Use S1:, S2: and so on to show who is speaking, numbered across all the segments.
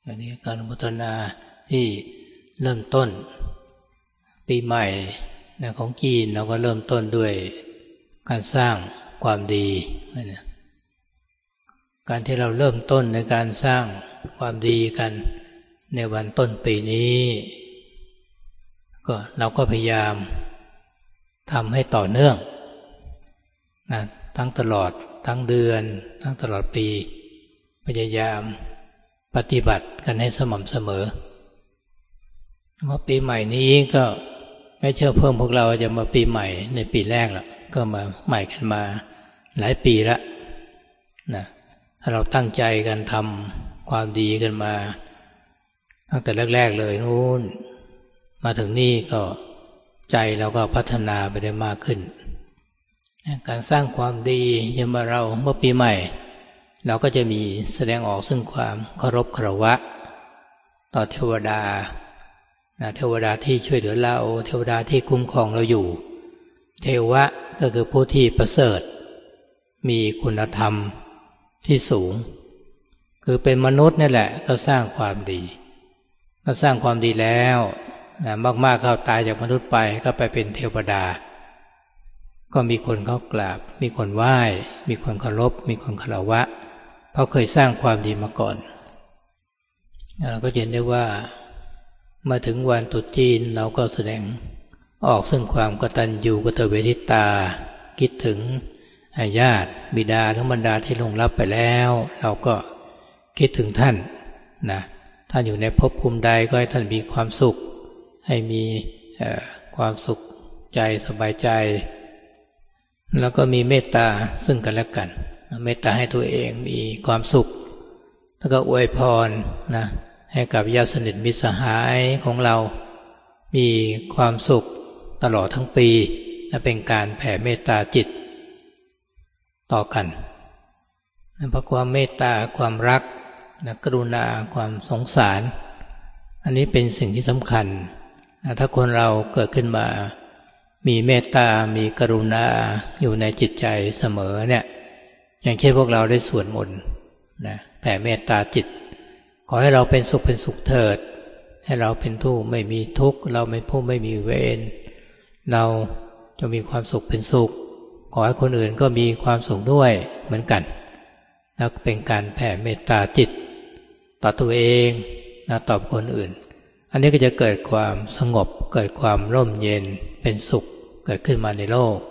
S1: อันนี้การอนุโมทนาที่เริ่มต้นปีใหม่ของจีนเราก็เริ่มต้นด้วยการสร้างความดีการที่เราเริ่มต้นในการสร้างความดีกันในวันต้นปีนี้ก็เราก็พยายามทำให้ต่อเนื่องนะทั้งตลอดทั้งเดือนทั้งตลอดปีพยายามปฏิบัติกันให้สม่ำเสมอเพราะปีใหม่นี้ก็ไม่เชื่อเพิ่มพวกเราจะมาปีใหม่ในปีแรกหรอกก็มาใหม่กันมาหลายปีแล้วนะถ้าเราตั้งใจกันทำความดีกันมาตั้งแต่แรกๆเลยนู้นมาถึงนี่ก็ใจเราก็พัฒนาไปได้มากขึ้นการสร้างความดีอย่างเราเมื่อปีใหม่เราก็จะมีแสดงออกซึ่งความเคารพคารวะต่อเทวดาเทวดาที่ช่วยเหลือเราเทวดาที่คุ้มครองเราอยู่เทวะก็คือผู้ที่ประเสริฐมีคุณธรรมที่สูงคือเป็นมนุษย์นี่แหละก็สร้างความดีก็สร้างความดีแล้วมากๆเข้าตายจากมนุษย์ไปก็ไปเป็นเทวดาก็มีคนเขากราบมีคนไหว้มีคนเคารพมีคนคารวะเพราะเคยสร้างความดีมาก่อนเราก็เห็นได้ว่ามาถึงวันตรุษจีนเราก็แสดงออกซึ่งความกตัญญูกตเวทิตาคิดถึงญาติบิดาทั้งบรรดาที่ล่วงลับไปแล้วเราก็คิดถึงท่านนะท่านอยู่ในภพภูมิใดก็ให้ท่านมีความสุขให้มีความสุขใจสบายใจแล้วก็มีเมตตาซึ่งกันและกันเมตตาให้ตัวเองมีความสุขแล้วก็อวยพรนะให้กับญาติสนิทมิตรสหายของเรามีความสุขตลอดทั้งปีและเป็นการแผ่เมตตาจิตต่อกันเพราะความเมตตาความรักกรุณาความสงสารอันนี้เป็นสิ่งที่สำคัญถ้าคนเราเกิดขึ้นมามีเมตตามีกรุณาอยู่ในจิตใจเสมอเนี่ยอย่างเช่นพวกเราได้สวดมนต์แผ่เมตตาจิตขอให้เราเป็นสุขเป็นสุขเถิดให้เราเป็นผู้ไม่มีทุกข์เราเป็นผู้ไม่มีเวรเราจะมีความสุขเป็นสุขขอให้คนอื่นก็มีความสุขด้วยเหมือนกันแล้วเป็นการแผ่เมตตาจิตต่อตัวเองต่อคนอื่นอันนี้ก็จะเกิดความสงบเกิดความร่มเย็นเป็นสุขเกิดขึ้นมาในโลก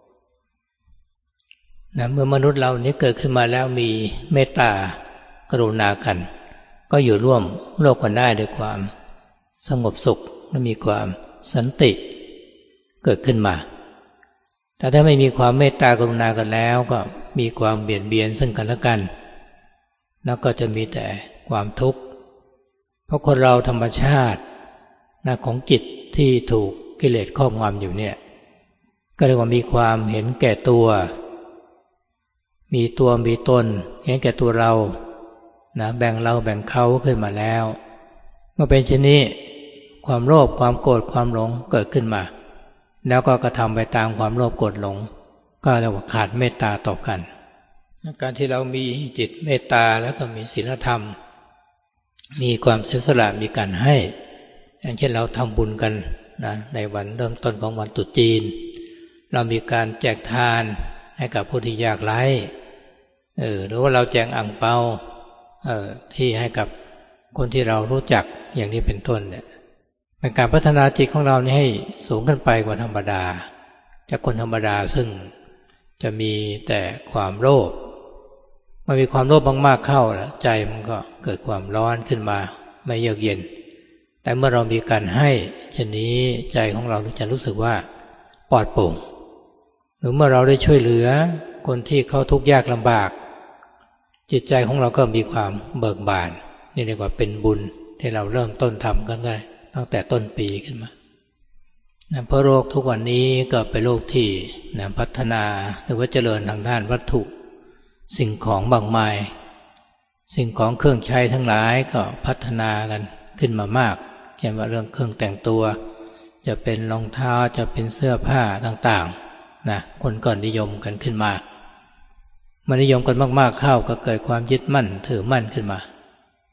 S1: เมื่อมนุษย์เรานี้เกิดขึ้นมาแล้วมีเมตตากรุณากันก็อยู่ร่วมโลกกันได้ด้วยความสงบสุขและมีความสันติเกิดขึ้นมาแต่ถ้าไม่มีความเมตตากรุณากันแล้วก็มีความเบียดเบียนซึ่งกันและกันแล้วก็จะมีแต่ความทุกข์เพราะคนเราธรรมชาติของจิตที่ถูกกิเลสครอบงำอยู่เนี่ยก็เรียกว่ามีความเห็นแก่ตัวมีตัวมีตนเห็นแก่ตัวเราแบ่งเราแบ่งเขาขึ้นมาแล้วเมื่อเป็นเช่นนี้ความโลภความโกรธความหลงเกิดขึ้นมาแล้วก็กระทำไปตามความโลภโกรธหลงก็เรียกว่าขาดเมตตาต่อกันการที่เรามีจิตเมตตาแล้วก็มีศีลธรรมมีความเสียสละมีการให้อย่างเช่นเราทำบุญกันในวันเริ่มต้นของวันตรุษจีนเรามีการแจกทานให้กับผู้ที่ยากไร้หรือว่าเราแจกอั่งเปาที่ให้กับคนที่เรารู้จักอย่างนี้เป็นต้นเนี่ยเป็นการพัฒนาจิตของเรานี่ให้สูงขึ้นไปกว่าธรรมดาจากคนธรรมดาซึ่งจะมีแต่ความโลภมันมีความโลภมากๆเข้าแล้วใจมันก็เกิดความร้อนขึ้นมาไม่เยือกเย็นแต่เมื่อเรามีการให้เช่นนี้ใจของเราจะรู้สึกว่าปลอดโปร่งหรือเมื่อเราได้ช่วยเหลือคนที่เขาทุกข์ยากลำบากจิตใจของเราก็มีความเบิกบานนี่เรียกว่าเป็นบุญที่เราเริ่มต้นทำกันได้ตั้งแต่ต้นปีขึ้นมาเพราะโลกทุกวันนี้ก็เป็นโลกที่พัฒนาหรือว่าเจริญทางด้านวัตถุสิ่งของบางมายสิ่งของเครื่องใช้ทั้งหลายก็พัฒนากันขึ้นมามากเช่นว่าเรื่องเครื่องแต่งตัวจะเป็นรองเท้าจะเป็นเสื้อผ้าต่างๆคนก็นิยมกันขึ้นมาเมื่อนิยมกันมากๆเข้าก็เกิดความยึดมั่นถือมั่นขึ้นมา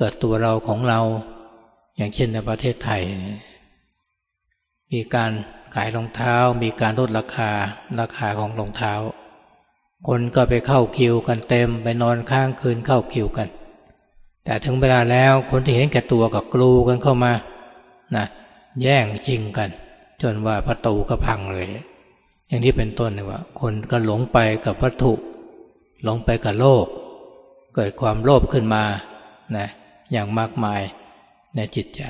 S1: เกิดตัวเราของเราอย่างเช่นในประเทศไทยมีการขายรองเท้ามีการลดราคาของรองเท้าคนก็ไปเข้าคิวกันเต็มไปนอนค้างคืนเข้าคิวกันแต่ถึงเวลาแล้วคนที่เห็นแก่ตัวก็กรูกันเข้ามานะแย่งชิงกันจนว่าประตูก็พังเลยอย่างที่เป็นต้นนี่ว่าคนก็หลงไปกับวัตถุหลงไปกับโลกเกิดความโลภขึ้นมานะอย่างมากมายในจิตใจ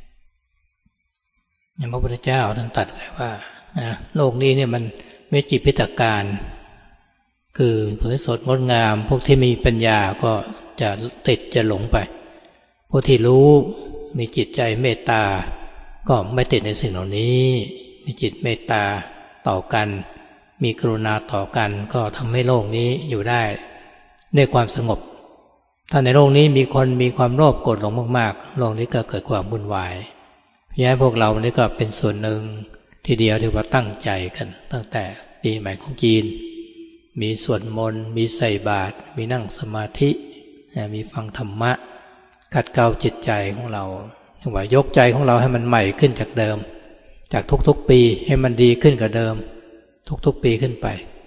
S1: อย่างพระพุทธเจ้าท่านตรัสไว้ว่าโลกนี้เนี่ยมันวิจิตรการคือสวยสดงดงามพวกที่มีปัญญาก็จะติดจะหลงไปพวกที่รู้มีจิตใจเมตตาก็ไม่ติดในสิ่งเหล่านี้มีจิตเมตตาต่อกันมีกรุณาต่อกันก็ทำให้โลกนี้อยู่ได้ด้วยความสงบถ้าในโลกนี้มีคนมีความโลภโกรธหลงมากๆโลกนี้ก็เกิดความวุ่นวายเพราะฉะนั้นพวกเรานี่ก็เป็นส่วนหนึ่งทีเดียวที่ว่าตั้งใจกันตั้งแต่ปีใหม่ของจีนมีสวดมนต์มีใส่บาตรมีนั่งสมาธิมีฟังธรรมะขัดเกลาจิตใจของเราว่ายกใจของเราให้มันใหม่ขึ้นจากเดิมจากทุกๆปีให้มันดีขึ้นกว่าเดิมทุกๆปีขึ้นไป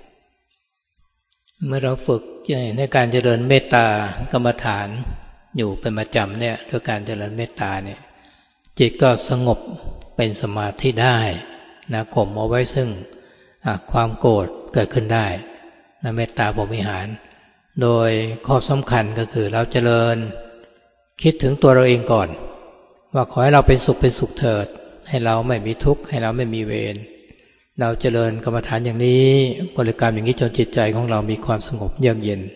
S1: เมื่อเราฝึกในการเจริญเมตตากรรมฐานอยู่เป็นประจำเนี่ยด้วยการเจริญเมตตาเนี่ยจิตก็สงบเป็นสมาธิได้นะข่มเอาไว้ซึ่งความโกรธเกิดขึ้นได้นะเมตตาบริหารโดยข้อสำคัญก็คือเราเจริญคิดถึงตัวเราเองก่อนว่าขอให้เราเป็นสุขเถิดให้เราไม่มีทุกข์ให้เราไม่มีเวรเราเจริญกรรมฐานอย่างนี้บริกรรมอย่างนี้จนจิตใจของเรามีความสงบเยือกเย็น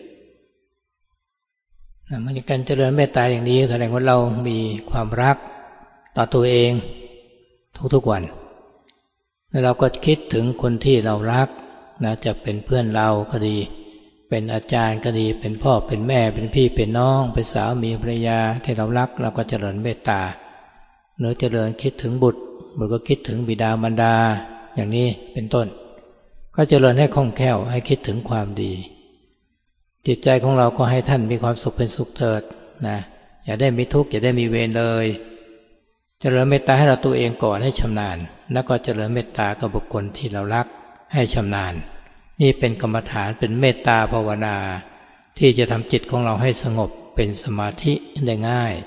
S1: มันการเจริญเมตตาอย่างนี้แสดงว่าเรามีความรักต่อตัวเองทุกๆวันแล้วเราก็คิดถึงคนที่เรารักนะจะเป็นเพื่อนเราก็ดีเป็นอาจารย์ก็ดีเป็นพ่อเป็นแม่เป็นพี่เป็นน้องเป็นสามีภรรยาที่เรารักเราก็เจริญเมตตาเนื้อเจริญคิดถึงบุตรก็คิดถึงบิดามารดาอย่างนี้เป็นต้นก็เจริญให้คล่องแคล่วให้คิดถึงความดีจิตใจของเราก็ให้ท่านมีความสุขเป็นสุขเถิดนะอย่าได้มีทุกข์อย่าได้มีเวรเลยเจริญเมตตาให้เราตัวเองก่อนให้ชำนาญแล้วก็เจริญเมตตากับบุคคลที่เรารักให้ชำนาญนี่เป็นกรรมฐานเป็นเมตตาภาวนาที่จะทำจิตของเราให้สงบเป็นสมาธิได้ง่าย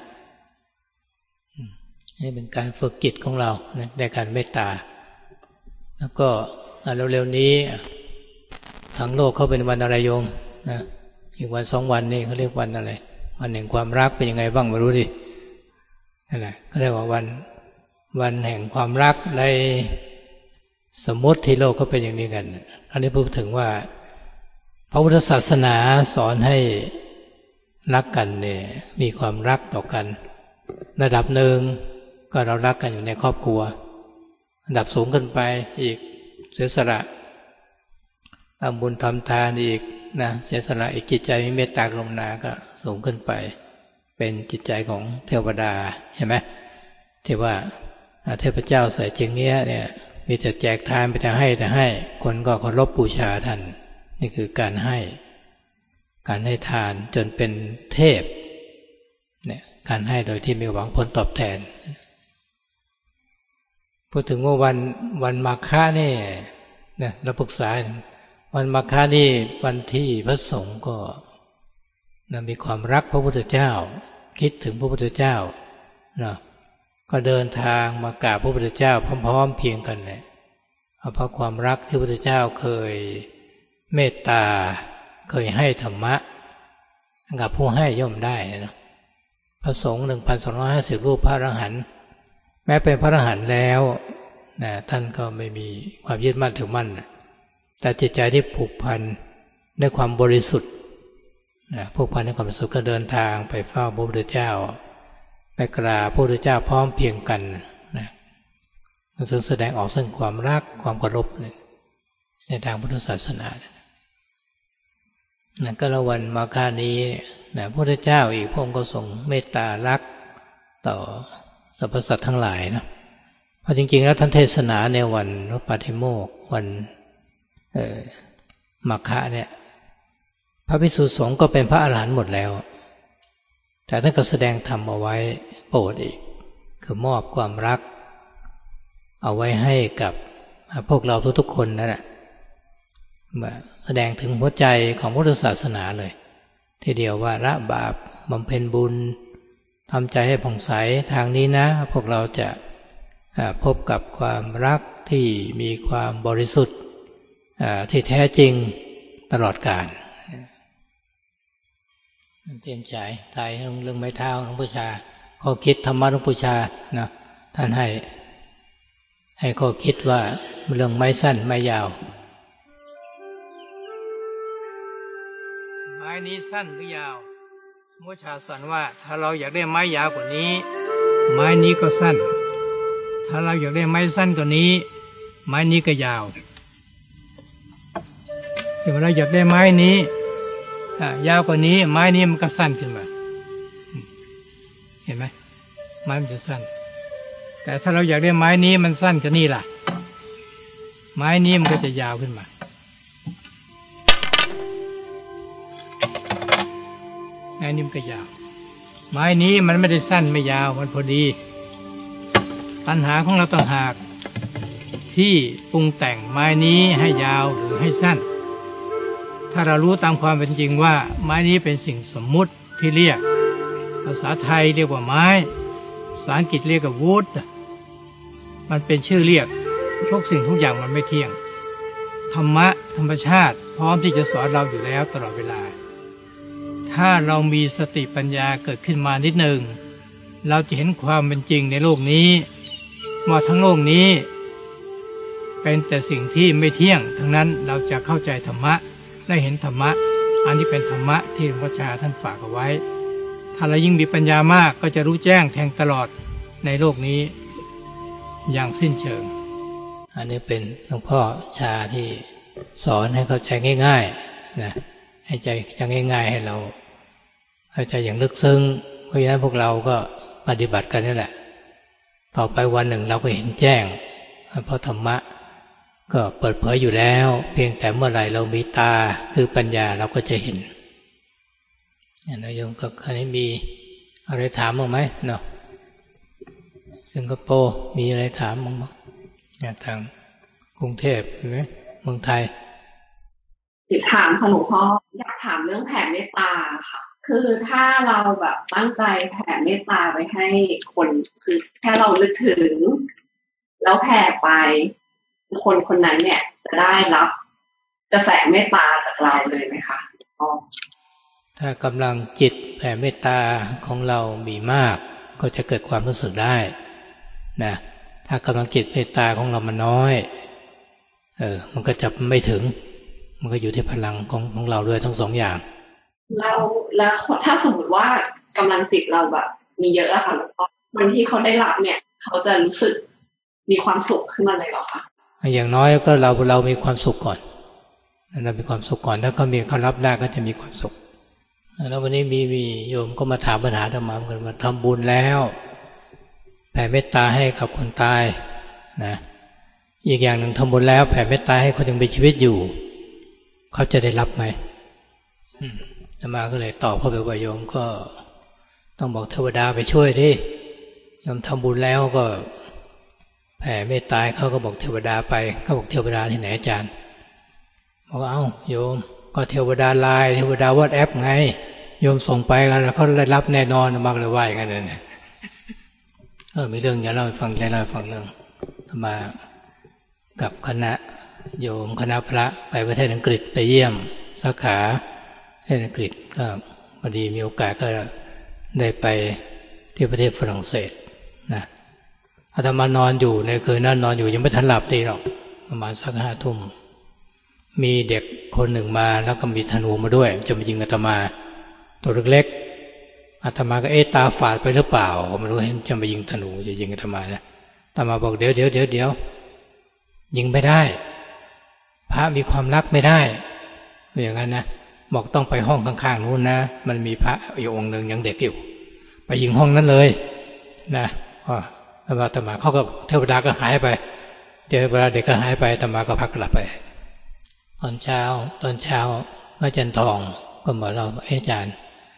S1: นี่เป็นการฝึกจิตของเราในการเมตตาแล้วก็เร็วๆนี้ทั้งโลกเขาเป็นวันอะไรโยมนะอีกวัน2 วันนี่เขาเรียกวันอะไรวันแห่งความรักเป็นยังไงบ้างไม่รู้ดินั่นแหละเขาเรียกว่าวันแห่งความรักในสมมติที่โลกก็เป็นอย่างนี้กันอันนี้พูดถึงว่าพระพุทธศาสนาสอนให้รักกันเนี่ยมีความรักต่อกันระดับหนึ่งก็เรารักกันอยู่ในครอบครัวระดับสูงขึ้นไปอีกเสียสละทำบุญทำทานอีกนะเสียสละอีกจิตใจมีเมตตากรุณาก็สูงขึ้นไปเป็นจิตใจของเทวดาเห็นไหมที่ว่าเทพเจ้าใส่เจียงเงี้ยเนี่ยมีแต่แจกทานไปแต่ให้คนก็เคารพบูชาท่านนี่คือการให้ทานจนเป็นเทพเนี่ยการให้โดยที่ไม่หวังผลตอบแทนพูดถึงว่าวันมาฆะนี่นะเราปรึกษาวันมาฆะนี่วันที่พระสงฆ์ก็นะมีความรักพระพุทธเจ้าคิดถึงพระพุทธเจ้านะก็เดินทางมากราบพระพุทธเจ้าพร้อมๆเพียงกันเลยเพราะความรักที่พระพุทธเจ้าเคยเมตตาเคยให้ธรรมะกับผู้ให้ย่อมได้นะพระสงฆ์ 1,250 รูปพระอรหันต์แม้เป็นพระอรหันต์แล้วนะท่านก็ไม่มีความยึดมั่นถือมั่นแต่จิตใจที่ผูกพันด้วยความบริสุทธิ์นะผูกพันด้วยความบริสุทธิ์ก็เดินทางไปเฝ้าพระพุทธเจ้าไปกราบพระพุทธเจ้าพร้อมเพียงกันนะซึ่งแสดงออกซึ่งความรักความเคารพในทางพุทธศาสนานะก็ละวันมาฆะนี้นะพระพุทธเจ้าอีกพระองค์ก็ทรงเมตตารักต่อสรรพสัตว์ทั้งหลายนะเพราะจริงๆแล้วท่านเทศนาในวันพระปาฏิโมกข์วันมาฆะเนี่ยพระภิกษุสงฆ์ก็เป็นพระอรหันต์หมดแล้วแต่แต่ท่านก็แสดงธรรมเอาไว้โปรดอีกคือมอบความรักเอาไว้ให้กับพวกเราทุกๆคนนั่นแหละแสดงถึงหัวใจของพุทธศาสนาเลยทีเดียวว่าละบาปบำเพ็ญบุญทำใจให้ผ่องใสทางนี้นะพวกเราจะพบกับความรักที่มีความบริสุทธิ์ที่แท้จริงตลอดกาลเตียนฉายไทยเรื่องไม้เท้าหลวงปู่ชาข้อคิดธรรมะหลวงปู่ชานะท่านให้ข้อคิดว่าเรื่องไม้สั้นไม้ยาวไม้นี้สั้นหรือยาวหลวงปู่ชาสอนว่าถ้าเราอยากได้ไม้ยาวกว่านี้ไม้นี้ก็สั้นถ้าเราอยากได้ไม้สั้นกว่านี้ไม้นี้ก็ยาวถ้าเราอยากได้ไม้นี้ยาวกว่านี้ไม้นี้มันก็สั้นขึ้นมาเห็นไหมไม้มันจะสั้นแต่ถ้าเราอยากได้ไม้นี้มันสั้นกว่านี้ล่ะไม้นี้มันก็จะยาวขึ้นมาไม้นี้มันก็ยาวไม้นี้มันไม่ได้สั้นไม่ยาวมันพอดีปัญหาของเราต่างหากที่ปรุงแต่งไม้นี้ให้ยาวหรือให้สั้นถ้าเรารู้ตามความเป็นจริงว่าไม้นี้เป็นสิ่งสมมุติที่เรียกภาษาไทยเรียกว่าไม้ภาษาอังกฤษเรียกว่า wood มันเป็นชื่อเรียกทุกสิ่งทุกอย่างมันไม่เที่ยงธรรมะธรรมชาติพร้อมที่จะสอนเราอยู่แล้วตลอดเวลาถ้าเรามีสติปัญญาเกิดขึ้นมานิดหนึ่งเราจะเห็นความเป็นจริงในโลกนี้ว่าทั้งโลกนี้เป็นแต่สิ่งที่ไม่เที่ยงทั้งนั้นเราจะเข้าใจธรรมะได้เห็นธรรมะอันนี้เป็นธรรมะที่หลวงพ่อชาท่านฝากเอาไว้ถ้าเรายิ่งมีปัญญามากก็จะรู้แจ้งแทงตลอดในโลกนี้อย่างสิ้นเชิงอันนี้เป็นหลวงพ่อชาที่สอนให้เข้าใจง่ายๆนะให้ใจอย่างง่ายๆให้เราเข้าใจอย่างลึกซึ้งเพราะฉะนั้นพวกเราก็ปฏิบัติกันนี่แหละต่อไปวันหนึ่งเราก็เห็นแจ้งเพราะธรรมะก็เปิดเผยอยู่แล้วเพียงแต่เมื่อไหร่เรามีตาคือปัญญาเราก็จะเห็นนายโยมก็คราวนี้มีอะไรถามบ้างไหมเนาะสิงคโปร์มีอะไรถามบ้างทางกรุงเทพใช่ไหมเมืองไทย
S2: ถามค่ะหลวงพ่ออยากถามเรื่องแผ่เมตตาค่ะคือถ้าเราแบบตั้งใจแผ่เมตตาไปให้คนคือแค่เราลึกถึงแล้วแผ่ไปคนคนนั้นเนี่ยจะได้รับกระแสเมตตาจากเราเลยไหมคะ
S1: ถ้ากำลังจิตแผ่เมตตาของเรามีมากก็จะเกิดความรู้สึกได้นะถ้ากำลังจิตเมตตาของเรามันน้อยมันก็จะไม่ถึงมันก็อยู่ที่พลังของเราด้วยทั้งสองอย่าง
S2: แล้วถ้าสมมติว่ากำลังจิตเราแบบมีเยอะอะค่ะแล้วก็คนที่เขาได้รับเนี่ยเขาจะรู้สึกมีความสุขขึ้นมาเลยหรอคะ
S1: อย่างน้อยก็เรามีความสุขก่อนเรามีความสุขก่อนแล้วก็มีเขารับได้ก็จะมีความสุขแล้ววันนี้มีโยมก็มาถามปัญหาธรรมะกันมาทำบุญแล้วแผ่เมตตาให้กับคนตายนะอีกอย่างหนึ่งทำบุญแล้วแผ่เมตตาให้คนยังมีชีวิตอยู่เขาจะได้รับไหมธรรมะก็เลยตอบเข้าไปว่าโยมก็ต้องบอกเทวดาไปช่วยดิโยมทำบุญแล้วก็แผ่เมตตาเขาก็บอกเทวดาไปเขาบอกเทวดาที่ไหนอาจารย์บอกเอ้าโยมก็เทวดาไลน์เทวดาWhatsAppไงโยมส่งไปกันแล้วเขาได้รับแน่นอนมากเลยว่าอย่างนั้นเลยมีเรื่องอย่าเล่าให้ฟังเรื่องธรรมากับคณะโยมคณะพระไปประเทศอังกฤษไปเยี่ยมสาขาประเทศอังกฤษก็พอดีมีโอกาสก็ได้ไปที่ประเทศฝรั่งเศสนะอาตมานอนอยู่ในคืนนั้นนอนอยู่ยังไม่ทันหลับดีหรอกประมาณสัก5 ทุ่มมีเด็กคนหนึ่งมาแล้วก็มีธนูมาด้วยจะมายิงอาตมาตัวเล็กๆอาตมาก็ตาฝาดไปหรือเปล่าไม่รู้เห็นจะมายิงธนูจะยิงอาตมานะอาตมาบอกเดี๋ยวยิงไม่ได้พระมีความรักไม่ได้อย่างนั้นนะบอกต้องไปห้องข้างๆนู้นนะมันมีพระอีกองค์หนึ่งยังเด็กอยู่ไปยิงห้องนั้นเลยนะอาตมาเขาก็เทวดาก็หายไปเดี๋ยวเวลาเด็กก็หายไปอาตมาก็พักหลับไปตอนเช้าพระจันทร์ทองก็บอกเราอาจารย์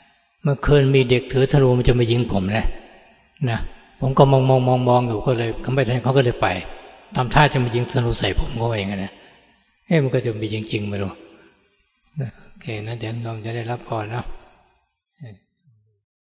S1: เมื่อคืนมีเด็กถือธนูมันจะมายิงผมนะผมก็มองอยู่ก็เลยเขาไม่ทันเขาก็เลยไปทำท่าจะมายิงธนูใส่ผมก็ว่าอย่างนั้นนะมันก็จะมีจริงๆไม่รู้โอเคนะเดี๋ยวเราจะได้รับพรนะ